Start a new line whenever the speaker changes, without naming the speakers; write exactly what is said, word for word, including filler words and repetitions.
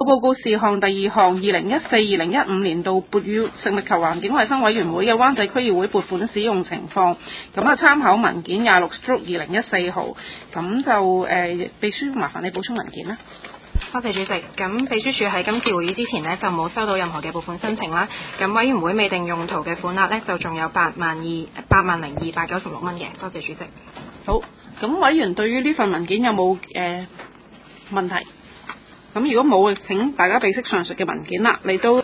報告事項第二項，二零一四、二零一五年度撥予食物及環境衞生委員會嘅灣仔區議會撥款使用情況，咁啊參考文件廿六 stroke 二零一四號，咁就誒、呃、秘書麻煩你補充文件啦。
多謝主席。咁秘書處喺今次會議之前呢，就冇收到任何嘅撥款申請啦。咁委員會未定用途嘅款額呢，就仲有八萬二八萬零二百九十六蚊嘅。多謝主席。
好，咁委員對於呢份文件有冇誒、呃、問題？咁如果冇，請大家備悉上述嘅文件啦，嚟到